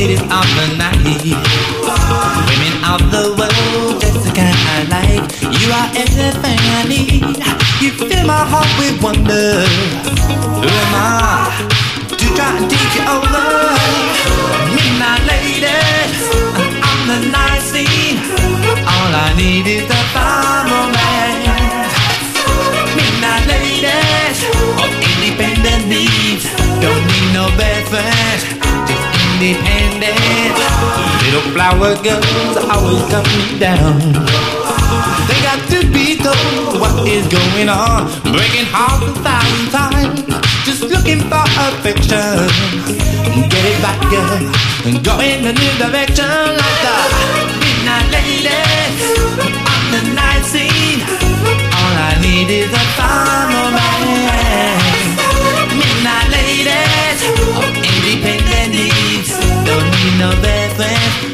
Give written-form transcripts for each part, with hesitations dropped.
ladies of the night, women of the world, just the kind I like. You are everything I need. You fill my heart with wonder. Who am I to try and take you over? Midnight ladies on the night scene. All I need is the fine romance. Midnight ladies of independent needs. Don't need no best friends, just independent. Little flower girls always cut me down. They got to be told what is going on. Breaking hearts 1,000 times, just looking for affection. Get it back, girl, and go in a new direction. Like the midnight ladies on the night scene. All I need is a fine romance. Midnight ladies of independent needs. Don't need no best friends.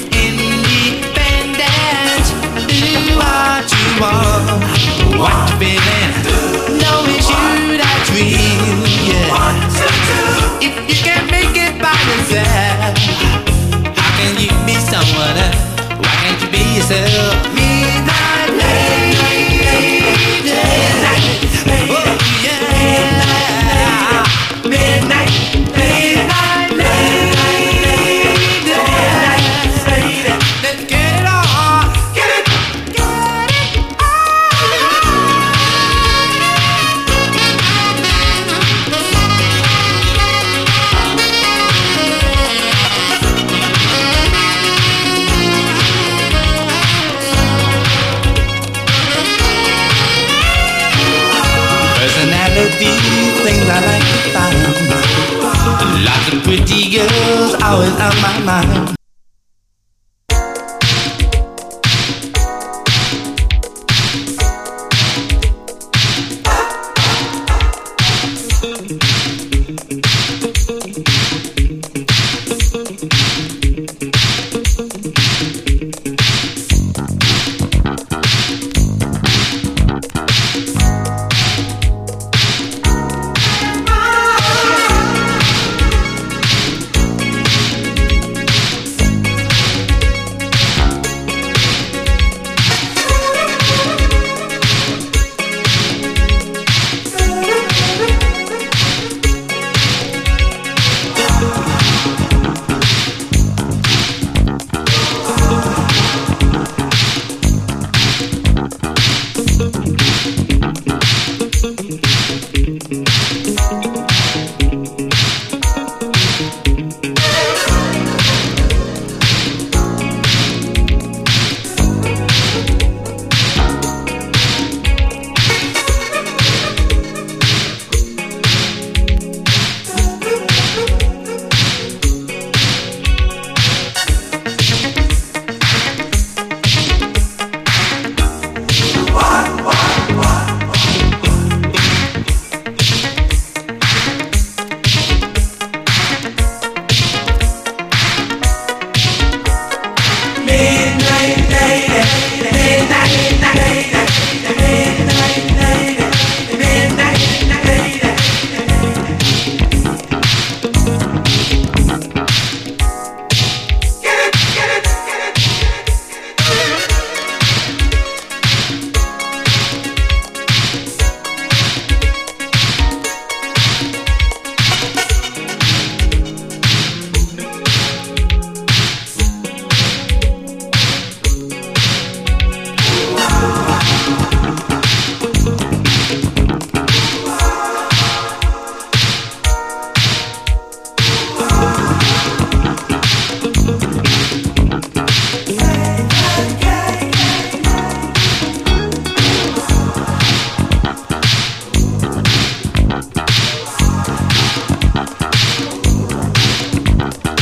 What you want, what you feeling? No, it's you that's real, yeah. If you can't make it by yourself, how can you be someone else? Why can't you be yourself? Midnight lady, oh yeah. Midnight lady, let's get it on. Things I like to find. Lots of pretty girls always on my mind.